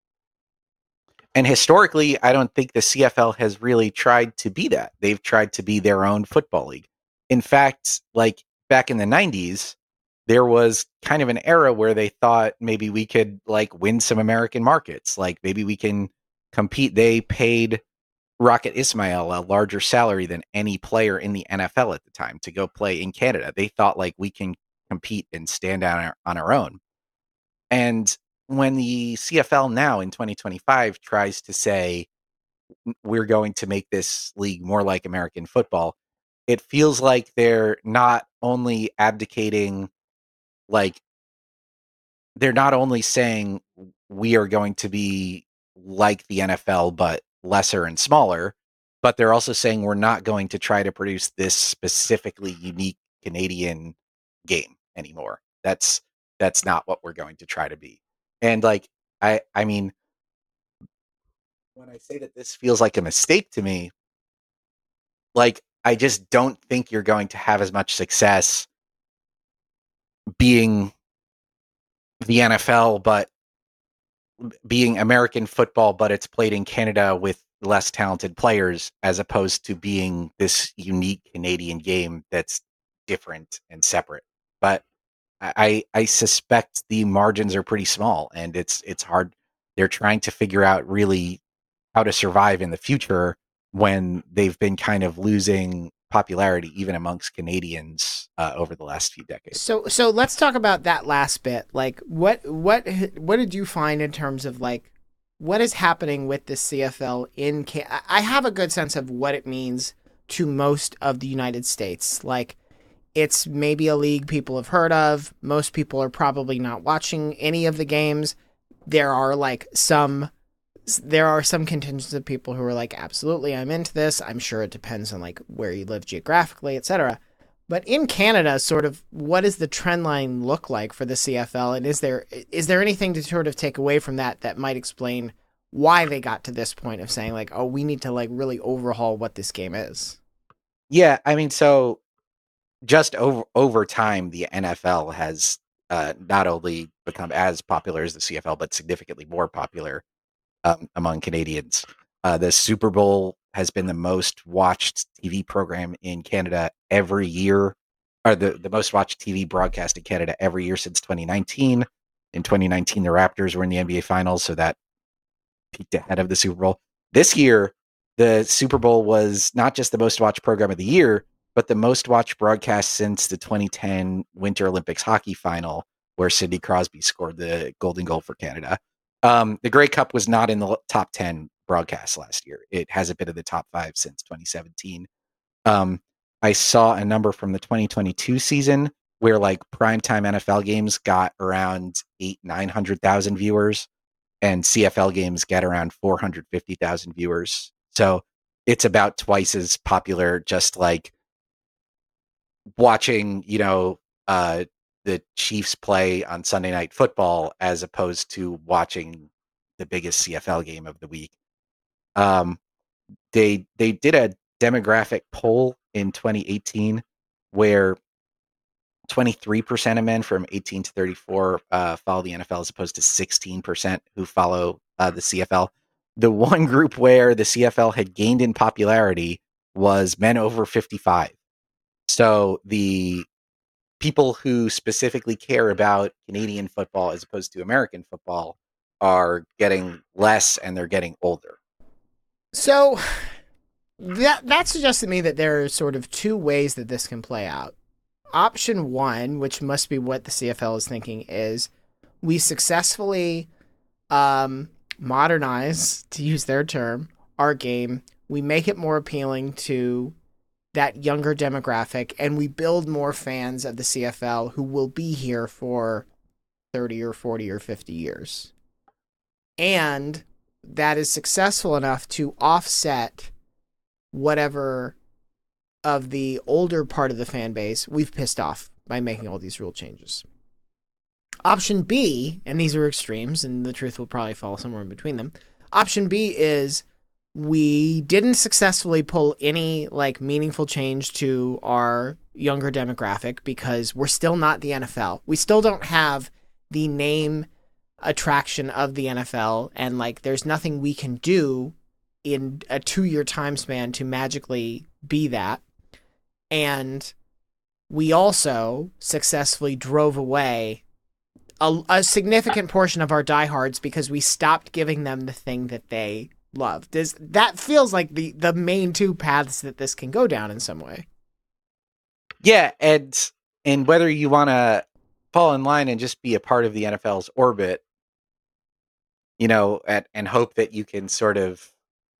And historically, I don't think the C F L has really tried to be that. They've tried to be their own football league. In fact, like back in the nineties, there was kind of an era where they thought maybe we could like win some American markets. Like maybe we can compete. They paid Rocket Ismail a larger salary than any player in the N F L at the time to go play in Canada. They thought like we can compete and stand on our, on our own. And when the C F L now in twenty twenty-five tries to say we're going to make this league more like American football, it feels like they're not only abdicating, like they're not only saying we are going to be like the N F L but lesser and smaller, but they're also saying we're not going to try to produce this specifically unique Canadian game anymore. That's that's not what we're going to try to be. And like I I mean, when I say that this feels like a mistake to me, like I just don't think you're going to have as much success being the N F L, but being American football, but it's played in Canada with less talented players, as opposed to being this unique Canadian game that's different and separate. But I I suspect the margins are pretty small, and it's it's hard. They're trying to figure out really how to survive in the future when they've been kind of losing popularity even amongst Canadians uh, over the last few decades. So so let's talk about that last bit. Like what what what did you find in terms of like what is happening with the C F L in Can- I have a good sense of what it means to most of the United States. Like it's maybe a league people have heard of. Most people are probably not watching any of the games. There are like some there are some contingents of people who are like, absolutely, I'm into this. I'm sure it depends on like where you live geographically, et cetera. But in Canada, sort of, what does the trend line look like for the C F L? And is there is there anything to sort of take away from that that might explain why they got to this point of saying like, oh, we need to like really overhaul what this game is? Yeah, I mean, so just over over time, the N F L has uh, not only become as popular as the C F L, but significantly more popular um, among Canadians. Uh, the Super Bowl has been the most watched T V program in Canada every year, or the, the most watched T V broadcast in Canada every year since twenty nineteen. In twenty nineteen, the Raptors were in the N B A Finals, so that peaked ahead of the Super Bowl. This year, the Super Bowl was not just the most watched program of the year, but the most watched broadcast since the twenty ten Winter Olympics hockey final, where Sidney Crosby scored the golden goal for Canada. Um, the Grey Cup was not in the top ten broadcasts last year. It hasn't been in the top five since twenty seventeen. Um, I saw a number from the twenty twenty-two season where like primetime N F L games got around eight, nine hundred thousand viewers, and C F L games get around four hundred fifty thousand viewers. So it's about twice as popular, just like watching, you know, uh, the Chiefs play on Sunday Night Football as opposed to watching the biggest C F L game of the week. Um, they they did a demographic poll in twenty eighteen where twenty-three percent of men from eighteen to thirty-four uh, follow the N F L as opposed to sixteen percent who follow uh, the C F L. The one group where the C F L had gained in popularity was men over fifty-five. So the people who specifically care about Canadian football as opposed to American football are getting less, and they're getting older. So that that suggests to me that there are sort of two ways that this can play out. Option one, which must be what the C F L is thinking, is we successfully um, modernize, to use their term, our game. We make it more appealing to that younger demographic, and we build more fans of the C F L who will be here for thirty or forty or fifty years. And that is successful enough to offset whatever of the older part of the fan base we've pissed off by making all these rule changes. Option B, and these are extremes, and the truth will probably fall somewhere in between them. Option B is we didn't successfully pull any like meaningful change to our younger demographic because we're still not the N F L. We still don't have the name attraction of the N F L, and like there's nothing we can do in a two-year time span to magically be that. And we also successfully drove away a, a significant portion of our diehards because we stopped giving them the thing that they love. Does that feels like the the main two paths that this can go down in some way? Yeah, and and whether you want to fall in line and just be a part of the N F L's orbit, you know, at, and hope that you can sort of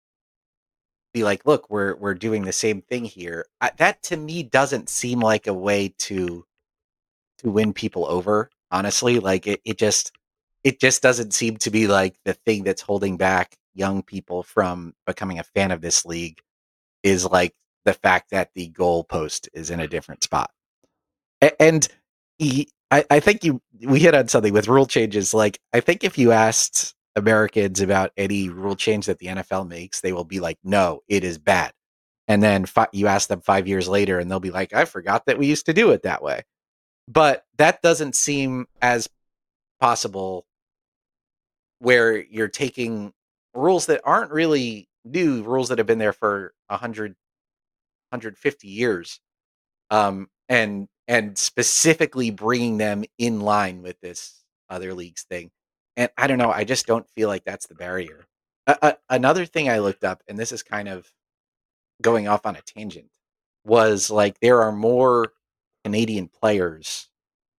be like, look, we're we're doing the same thing here. I, that to me doesn't seem like a way to to win people over. Honestly, like it, it just it just doesn't seem to be like the thing that's holding back young people from becoming a fan of this league is like the fact that the goalpost is in a different spot. A- And he, I, I think you we hit on something with rule changes. Like I think if you asked Americans about any rule change that the N F L makes, they will be like, "No, it is bad." And then fi- you ask them five years later, and they'll be like, "I forgot that we used to do it that way." But that doesn't seem as possible where you're taking rules that aren't really new, rules that have been there for one hundred, one hundred fifty years, um, and and specifically bringing them in line with this other leagues thing. And I don't know, I just don't feel like that's the barrier. A- a- another thing I looked up, and this is kind of going off on a tangent, was like there are more Canadian players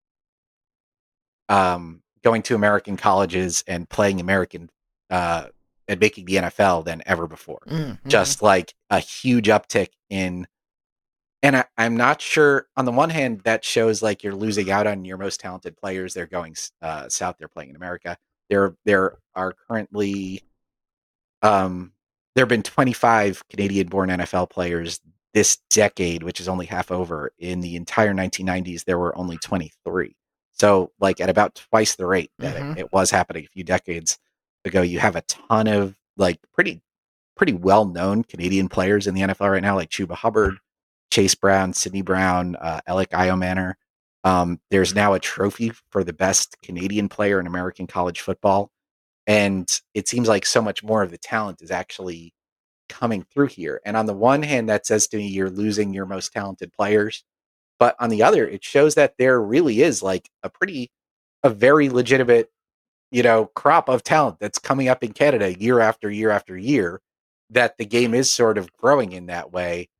um, going to American colleges and playing American uh, and making the N F L than ever before. Mm-hmm. Just like a huge uptick in, and I, I'm not sure. On the one hand, that shows like you're losing out on your most talented players. They're going uh, south. They're playing in America. There, there are currently, um, there have been twenty-five Canadian-born N F L players this decade, which is only half over. In the entire nineteen nineties, there were only twenty-three. So, like at about twice the rate that Mhm. it, it was happening a few decades ago, you have a ton of like pretty, pretty well-known Canadian players in the N F L right now, like Chuba Hubbard, Chase Brown, Sidney Brown, uh, Alec Iomanner. Um, there's now a trophy for the best Canadian player in American college football, and it seems like so much more of the talent is actually coming through here. And on the one hand, that says to me you're losing your most talented players. But on the other, it shows that there really is like a pretty, a very legitimate, you know, crop of talent that's coming up in Canada year after year after year, that the game is sort of growing in that way.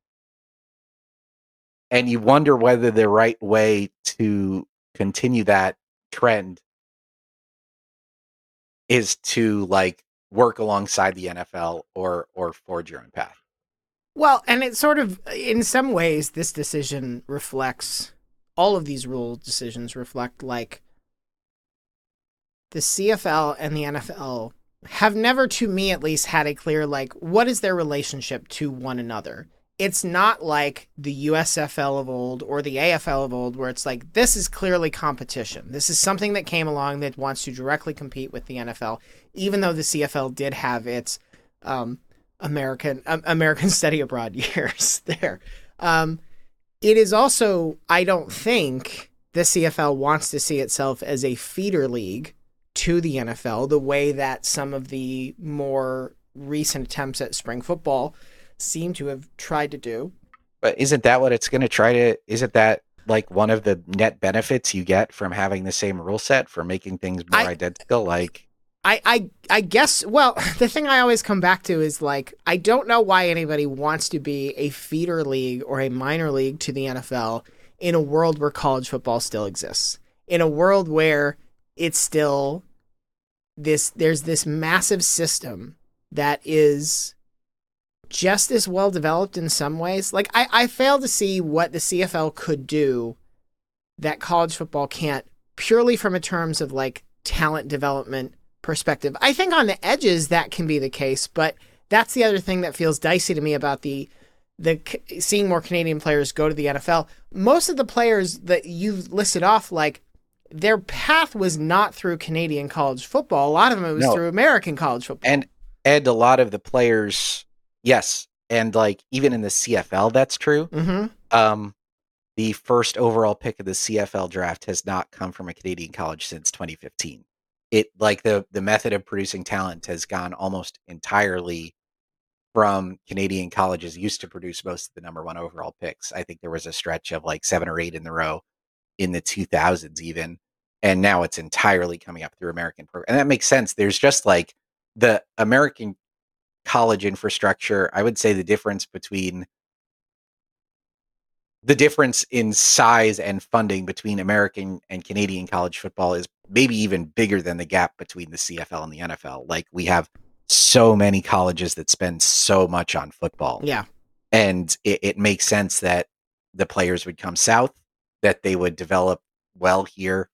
And you wonder whether the right way to continue that trend is to like work alongside the N F L or or forge your own path. Well, and it sort of, in some ways, this decision reflects, all of these rule decisions reflect, like, the C F L and the N F L have never, to me at least, had a clear, like, what is their relationship to one another? It's not like the U S F L of old or the A F L of old, where it's like, this is clearly competition. This is something that came along that wants to directly compete with the N F L, even though the C F L did have its um, American um, American study abroad years there. Um, it is also, I don't think the C F L wants to see itself as a feeder league to the N F L, the way that some of the more recent attempts at spring football seem to have tried to do. But isn't that what it's going to try to, isn't that like one of the net benefits you get from having the same rule set, for making things more I- identical? Like, I, I I guess, well, the thing I always come back to is, like, I don't know why anybody wants to be a feeder league or a minor league to the N F L in a world where college football still exists. In a world where it's still this there's this massive system that is just as well developed in some ways. Like, I, I fail to see what the C F L could do that college football can't, purely from a terms of, like, talent development perspective. I think on the edges that can be the case, but that's the other thing that feels dicey to me about the the seeing more Canadian players go to the N F L. Most of the players that you've listed off, like, their path was not through Canadian college football. A lot of them it was No. through American college football. And and a lot of the players, yes, and like even in the C F L, that's true. Mm-hmm. Um, the first overall pick of the C F L draft has not come from a Canadian college since twenty fifteen. It like the the method of producing talent has gone almost entirely from Canadian colleges used to produce most of the number one overall picks. I think there was a stretch of like seven or eight in the row in the two thousands even, and now it's entirely coming up through American program. And that makes sense. There's just like the American college infrastructure. I would say the difference between the difference in size and funding between American and Canadian college football is maybe even bigger than the gap between the C F L and the N F L. Like, we have so many colleges that spend so much on football. Yeah. And it, it makes sense that the players would come south, that they would develop well here,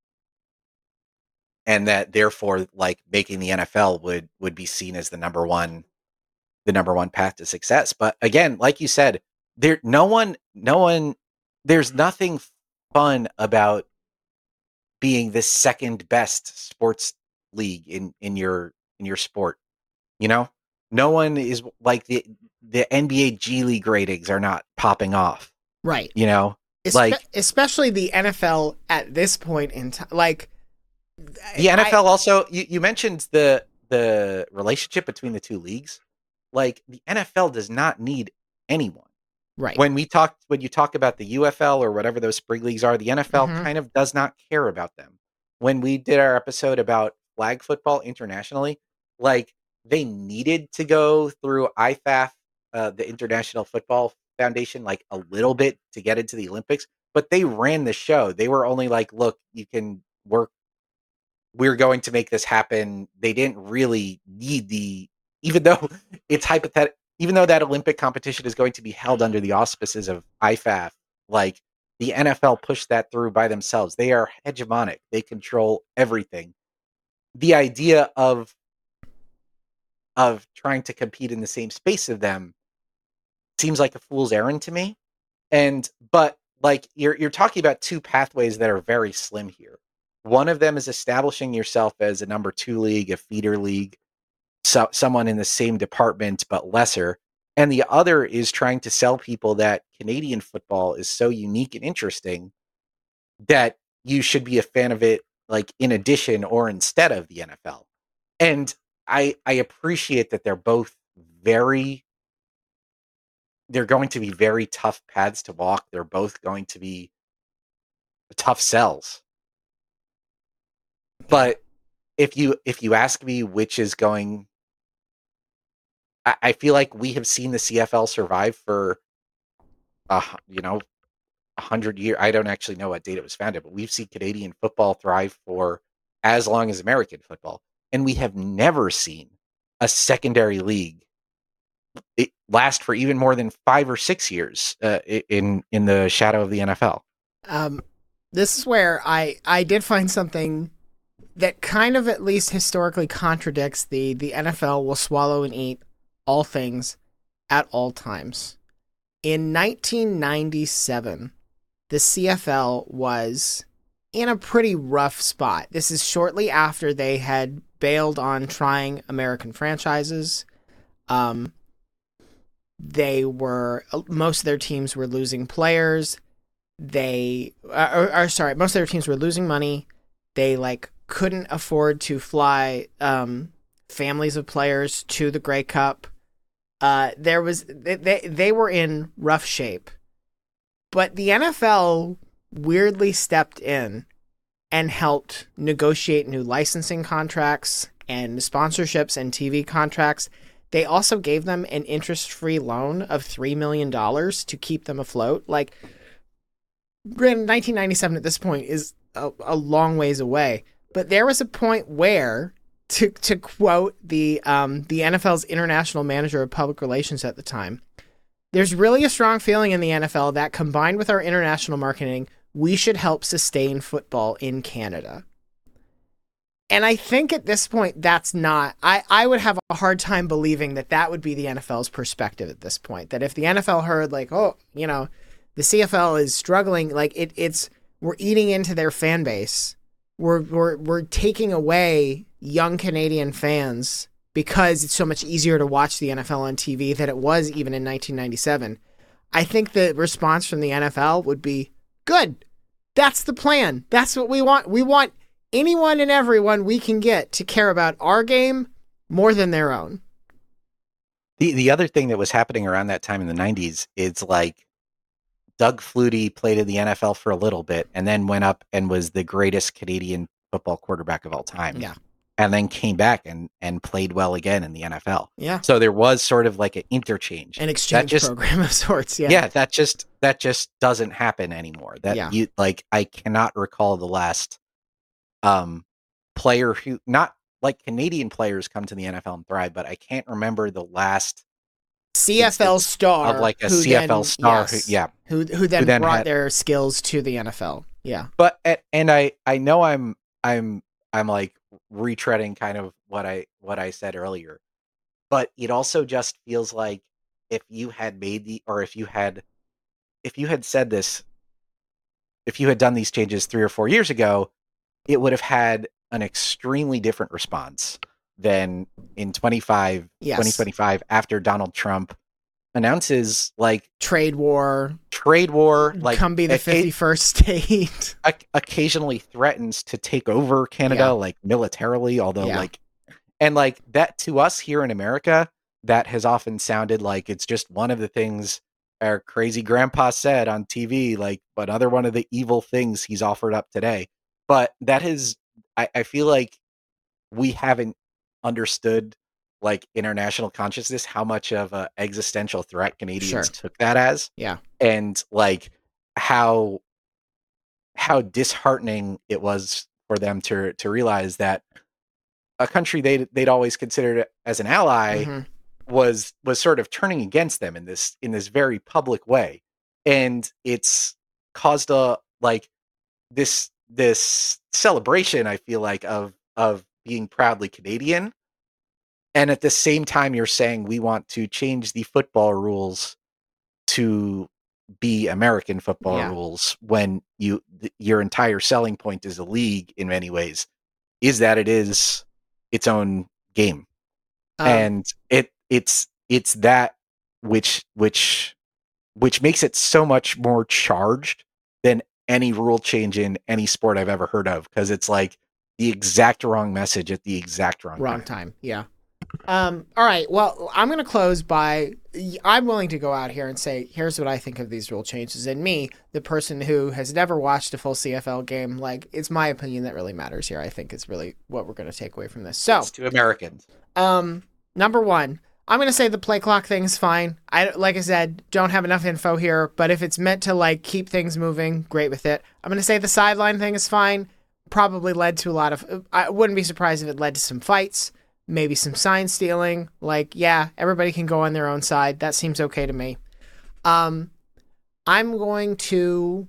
and that therefore, like, making the N F L would would be seen as the number one the number one path to success. But again, like you said, there no one no one there's nothing fun about being the second best sports league in in your in your sport. You know, no one is like the the N B A G League ratings are not popping off. Right. You know, Espe- like especially the N F L at this point in time. Like, the I- N F L also. You, you mentioned the the relationship between the two leagues. Like, the N F L does not need anyone. right. When we talk, when you talk about the U F L or whatever those spring leagues are, the N F L Mhm. kind of does not care about them. When we did our episode about flag football internationally, like, they needed to go through I F A F, uh, the International Football Foundation, like a little bit to get into the Olympics, but they ran the show. They were only like, look, you can work. We're going to make this happen. They didn't really need the, even though it's hypothetical, even though that Olympic competition is going to be held under the auspices of I F A F, like, the N F L pushed that through by themselves. They are hegemonic. They control everything. The idea of of trying to compete in the same space of them seems like a fool's errand to me. And but like you're you're talking about two pathways that are very slim here. One of them is establishing yourself as a number two league, a feeder league, so, someone in the same department but lesser. And the other is trying to sell people that Canadian football is so unique and interesting that you should be a fan of it, like, in addition or instead of the N F L. And I I appreciate that they're both very they're going to be very tough paths to walk. They're both going to be tough sells. But if you if you ask me which is going, I, I feel like we have seen the C F L survive for uh you know a hundred years. I don't actually know what date it was founded, but we've seen Canadian football thrive for as long as American football, and we have never seen a secondary league it last for even more than five or six years uh, in in the shadow of the N F L. Um, this is where I, I did find something that kind of, at least historically, contradicts the the N F L will swallow and eat all things at all times. In nineteen ninety-seven, the C F L was in a pretty rough spot. This is shortly after they had bailed on trying American franchises. Um, they were, most of their teams were losing players. They, or, or sorry, most of their teams were losing money. They, like, couldn't afford to fly um, families of players to the Grey Cup. Uh, there was, they, they, they were in rough shape. But the N F L weirdly stepped in and helped negotiate new licensing contracts and sponsorships and T V contracts. They also gave them an interest-free loan of three million dollars to keep them afloat. Like, granted, nineteen ninety-seven at this point is a, a long ways away, but there was a point where to to quote the um, the N F L's international manager of public relations at the time, there's really a strong feeling in the N F L that combined with our international marketing, we should help sustain football in Canada. And I think at this point, that's not, I, I would have a hard time believing that that would be the N F L's perspective at this point. That if the N F L heard like, oh, you know, the C F L is struggling, like it, it's, we're eating into their fan base. We're, we're, we're taking away young Canadian fans because it's so much easier to watch the N F L on T V than it was even in nineteen ninety-seven. I think the response from the N F L would be, good. That's the plan. That's what we want. We want anyone and everyone we can get to care about our game more than their own. The the other thing that was happening around that time in the nineties is like Doug Flutie played in the N F L for a little bit and then went up and was the greatest Canadian football quarterback of all time. Yeah. And then came back and, and played well again in the N F L. Yeah. So there was sort of like an interchange. An exchange just, program of sorts. Yeah. Yeah. That just, that just doesn't happen anymore. That Yeah. you like, I cannot recall the last um, player who, not like Canadian players come to the N F L and thrive, but I can't remember the last C F L star of like a who C F L then- star. yes, Who, yeah. Who, who then, Who then brought had- their skills to the N F L. Yeah. But and, and I I know I'm I'm I'm like retreading kind of what I what I said earlier, but it also just feels like if you had made the or if you had if you had said this if you had done these changes three or four years ago, it would have had an extremely different response than in twenty-five Yes. twenty twenty-five after Donald Trump announces like Trade war. trade war, like come be the occa- fifty-first state. oc- occasionally threatens to take over Canada, Yeah. like militarily, although Yeah. like, and like that to us here in America, that has often sounded like it's just one of the things our crazy grandpa said on T V, like another one of the evil things he's offered up today. But that is, I, I feel like we haven't understood like international consciousness, how much of a existential threat Canadians Sure. took that as. Yeah. And like how how disheartening it was for them to to realize that a country they'd they'd always considered as an ally Mhm. was was sort of turning against them in this in this very public way. And it's caused a like this this celebration, I feel like, of of being proudly Canadian. And at the same time, you're saying we want to change the football rules to be American football Yeah. rules when you th- your entire selling point as a league in many ways is that it is its own game. Um, and it it's it's that which which which makes it so much more charged than any rule change in any sport I've ever heard of, because it's like the exact wrong message at the exact wrong, wrong time. time. Yeah. Um, all right. Well, I'm going to close by, I'm willing to go out here and say, here's what I think of these rule changes. And me, the person who has never watched a full C F L game, like, it's my opinion that really matters here. I think is really what we're going to take away from this. So, It's to Americans. um, number one, I'm going to say the play clock thing's fine. I, like I said, don't have enough info here, but if it's meant to like keep things moving, great with it. I'm going to say the sideline thing is fine. Probably led to a lot of, I wouldn't be surprised if it led to some fights. Maybe some sign stealing. Like, yeah, everybody can go on their own side. That seems okay to me. Um, I'm going to,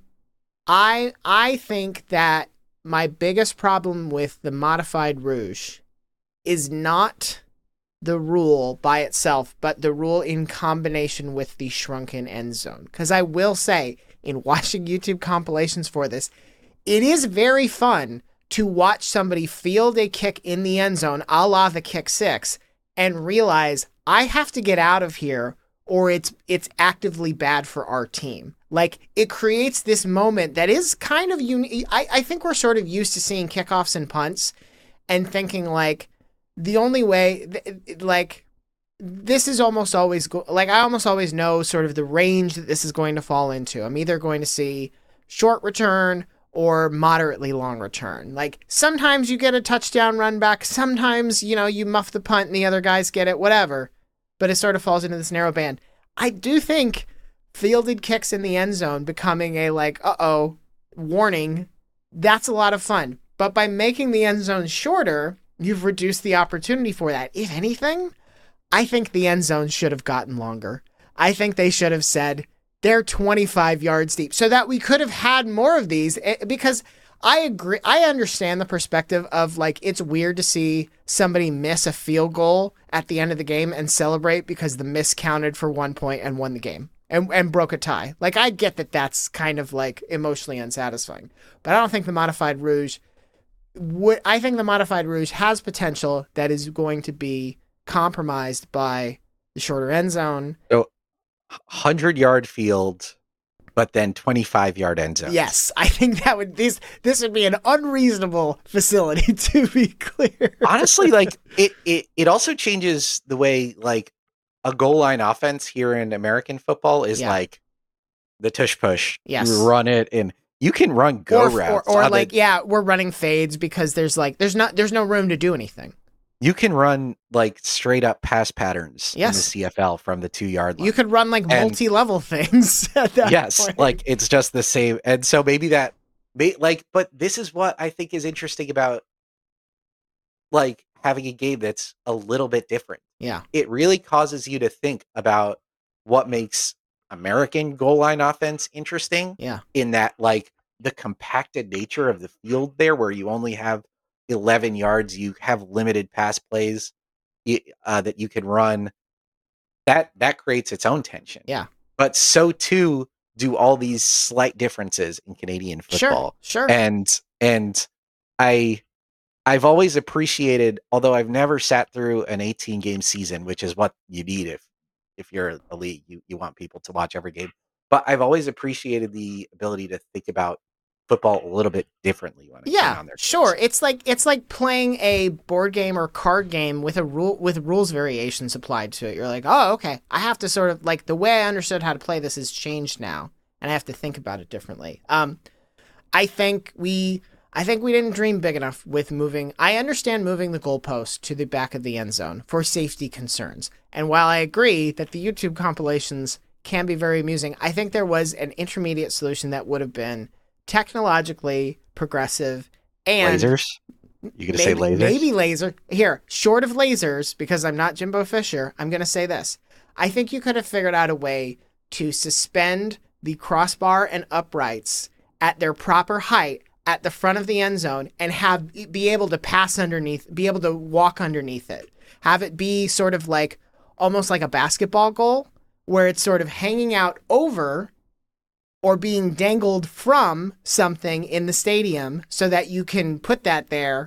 I I think that my biggest problem with the modified Rouge is not the rule by itself, but the rule in combination with the shrunken end zone. Because I will say, in watching YouTube compilations for this, it is very fun to watch somebody field a kick in the end zone, a la the kick six, and realize I have to get out of here or it's it's actively bad for our team. Like, it creates this moment that is kind of unique. I, I think we're sort of used to seeing kickoffs and punts and thinking, like, the only way, th- like, this is almost always, go- like, I almost always know sort of the range that this is going to fall into. I'm either going to see short return or moderately long return. Like, sometimes you get a touchdown run back, sometimes, you know, you muff the punt and the other guys get it, whatever. But it sort of falls into this narrow band. I do think fielded kicks in the end zone becoming a, like, uh-oh, warning, that's a lot of fun. But by making the end zone shorter, you've reduced the opportunity for that. If anything, I think the end zone should have gotten longer. I think they should have said they're twenty-five yards deep so that we could have had more of these, because I agree. I understand the perspective of like, it's weird to see somebody miss a field goal at the end of the game and celebrate because the miss counted for one point and won the game and, and broke a tie. Like, I get that that's kind of like emotionally unsatisfying, but I don't think the Modified Rouge would, I think the Modified Rouge has potential that is going to be compromised by the shorter end zone. So hundred yard field, but then twenty-five yard end zone. Yes, I think that would this this would be an unreasonable facility, to be clear. Honestly, like it, it it also changes the way like a goal line offense here in American football is Yeah. like the tush push. Yes. You run it and you can run go or, routes. or, or on like the- yeah, we're running fades because there's like there's not there's no room to do anything. you can run like straight up pass patterns Yes. in the C F L from the two yard line. You could run like And- multi-level things at that yes, point. like it's just the same. And so maybe that may, like but this is what I think is interesting about like having a game that's a little bit different. Yeah. It really causes you to think about what makes American goal line offense interesting. Yeah. In that like the compacted nature of the field there where you only have eleven yards, you have limited pass plays y- uh, that you can run. That that creates its own tension. Yeah. But so too do all these slight differences in Canadian football. Sure. Sure. And and I I've always appreciated, although I've never sat through an eighteen game season, which is what you need if if you're a league, you, you want people to watch every game. But I've always appreciated the ability to think about football a little bit differently when it's Yeah, on their sure. terms. It's like it's like playing a board game or card game with a rule with rules variations applied to it. You're like, oh, okay. I have to sort of like the way I understood how to play this has changed now, and I have to think about it differently. Um, I think we I think we didn't dream big enough with moving. I understand moving the goalpost to the back of the end zone for safety concerns, and while I agree that the YouTube compilations can be very amusing, I think there was an intermediate solution that would have been technologically progressive and Lasers? You gonna say maybe, lasers? maybe laser. Here, short of lasers, because I'm not Jimbo Fisher, I'm going to say this. I think you could have figured out a way to suspend the crossbar and uprights at their proper height at the front of the end zone and have be able to pass underneath, be able to walk underneath it. Have it be sort of like almost like a basketball goal where it's sort of hanging out over or being dangled from something in the stadium so that you can put that there,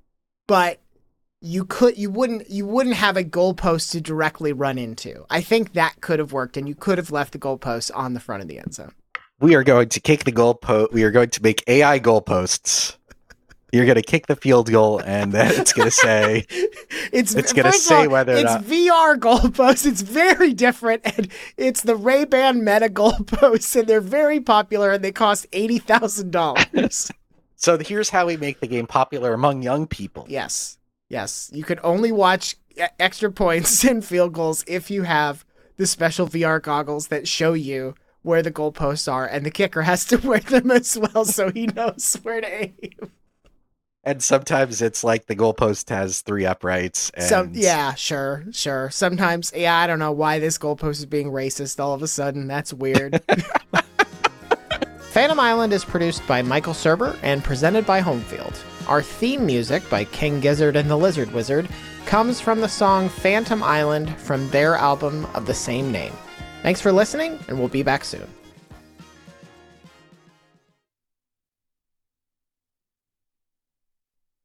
but you could you wouldn't you wouldn't have a goalpost to directly run into. I think that could have worked, and you could have left the goalpost on the front of the end zone. We are going to kick the goalpost. We are going to make A I goalposts. You're going to kick the field goal, and then it's going to say It's It's gonna first of say all, whether or it's not- V R goalposts. It's very different, and it's the Ray-Ban Meta goalposts, and they're very popular, and they cost eighty thousand dollars. So here's how we make the game popular among young people. Yes. Yes. You could only watch e- extra points and field goals if you have the special V R goggles that show you where the goalposts are, and the kicker has to wear them as well so he knows where to aim. And sometimes it's like the goalpost has three uprights. And So, yeah, sure, sure. Sometimes, yeah, I don't know why this goalpost is being racist all of a sudden. That's weird. Phantom Island is produced by Michael Serber and presented by Homefield. Our theme music by King Gizzard and the Lizard Wizard comes from the song Phantom Island from their album of the same name. Thanks for listening, and we'll be back soon.